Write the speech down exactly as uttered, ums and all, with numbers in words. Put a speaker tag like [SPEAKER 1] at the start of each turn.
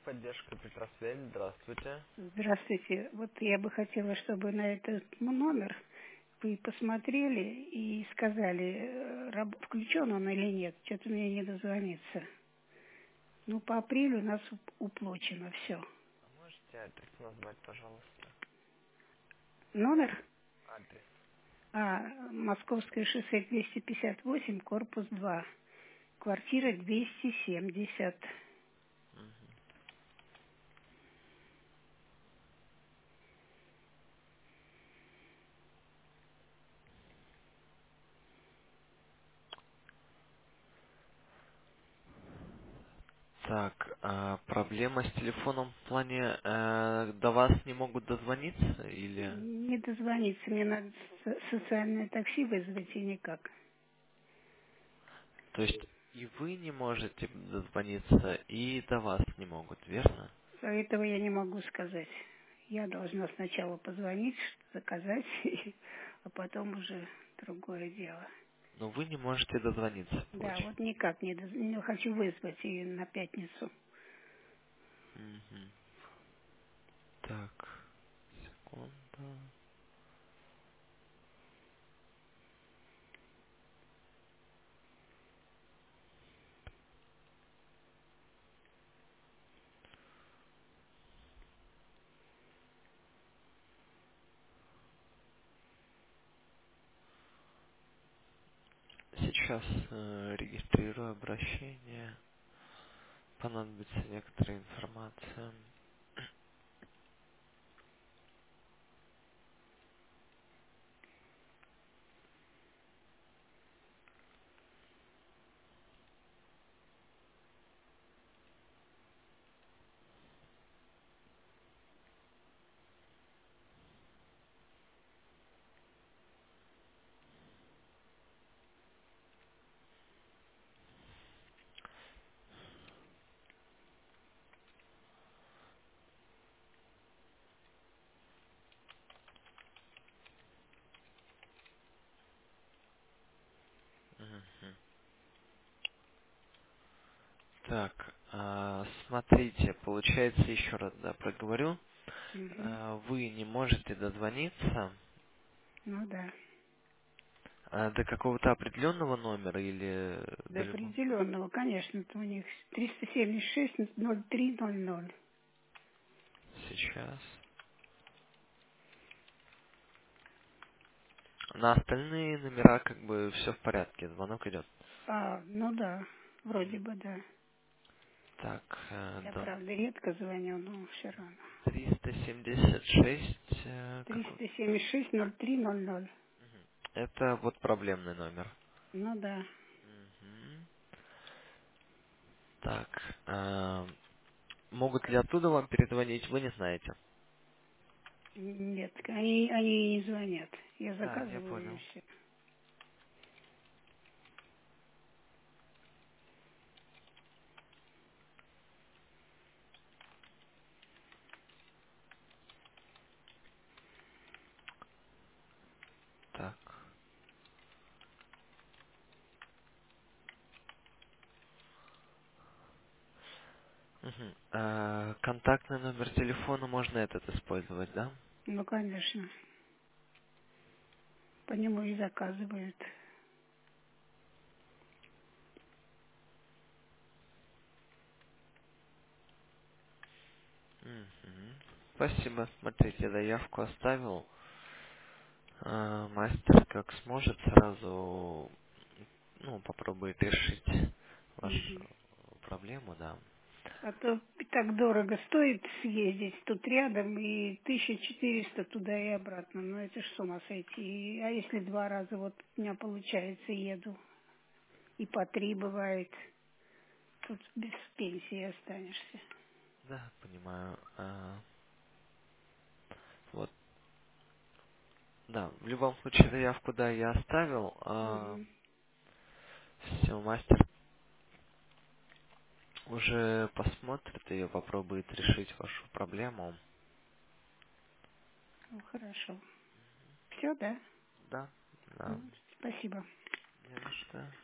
[SPEAKER 1] Техподдержка Петросвязь. Здравствуйте.
[SPEAKER 2] Здравствуйте. Вот я бы хотела, чтобы на этот номер вы посмотрели и сказали, э, раб- включен он или нет. Что-то мне не дозвониться. Ну, по апрелю у нас уп- уплочено все.
[SPEAKER 1] А можете адрес назвать, пожалуйста?
[SPEAKER 2] Номер?
[SPEAKER 1] Адрес.
[SPEAKER 2] А, Московское шоссе двести пятьдесят восемь, корпус два. Квартира двести семьдесят.
[SPEAKER 1] Мгм. Так, а проблема с телефоном в плане э, до вас не могут дозвониться или...
[SPEAKER 2] Не дозвониться. Мне надо со- социальное такси вызвать и никак.
[SPEAKER 1] То есть и вы не можете дозвониться, и до вас не могут, верно?
[SPEAKER 2] Этого я не могу сказать. Я должна сначала позвонить, заказать, а потом уже другое дело.
[SPEAKER 1] Но вы не можете дозвониться,
[SPEAKER 2] Да,
[SPEAKER 1] получается.
[SPEAKER 2] вот никак не, доз- не хочу вызвать ее на пятницу.
[SPEAKER 1] Мгм. Так, секунду. Сейчас э, регистрирую обращение. Понадобится некоторая информация. Мгм. Так, а, смотрите, получается, еще раз да, проговорю.
[SPEAKER 2] Мгм.
[SPEAKER 1] А, Вы не можете дозвониться
[SPEAKER 2] Ну да,
[SPEAKER 1] а, до какого-то определенного номера или
[SPEAKER 2] до
[SPEAKER 1] до любого?
[SPEAKER 2] определенного, конечно, это у них триста семьдесят шесть ноль три ноль ноль.
[SPEAKER 1] Сейчас. На остальные номера как бы все в порядке, звонок идет.
[SPEAKER 2] А, ну да, вроде бы да.
[SPEAKER 1] Так, э,
[SPEAKER 2] Я,
[SPEAKER 1] да.
[SPEAKER 2] правда, редко звоню, но все равно.
[SPEAKER 1] триста семьдесят шесть, э, какой?
[SPEAKER 2] триста семьдесят шесть ноль три ноль ноль.
[SPEAKER 1] Это вот проблемный номер.
[SPEAKER 2] Ну да.
[SPEAKER 1] Мгм. Так, э, могут ли оттуда вам перезвонить, вы не знаете.
[SPEAKER 2] Нет, они, они не звонят. Я
[SPEAKER 1] Да, я
[SPEAKER 2] заказываю и
[SPEAKER 1] понял.
[SPEAKER 2] все.
[SPEAKER 1] Так. Мгм. Э, контактный номер телефона можно этот использовать, да?
[SPEAKER 2] Ну, конечно. По нему и заказывают.
[SPEAKER 1] Мгм. Спасибо. Смотрите, заявку оставил. Э, мастер как сможет сразу, ну, попробует решить
[SPEAKER 2] Мгм.
[SPEAKER 1] вашу проблему, да.
[SPEAKER 2] А то так дорого стоит съездить тут рядом, и тысяча четыреста туда и обратно. Ну, это ж с ума сойти. И- А если два раза вот у меня получается еду, и по три бывает, тут без пенсии останешься.
[SPEAKER 1] Да, понимаю. Э, вот, да, в любом случае заявку, да, я оставил.
[SPEAKER 2] Мгм.
[SPEAKER 1] Все, мастер уже посмотрит ее, попробует решить вашу проблему.
[SPEAKER 2] Ну, хорошо. Все, да?
[SPEAKER 1] Да, да,
[SPEAKER 2] Ну, спасибо.
[SPEAKER 1] не за что.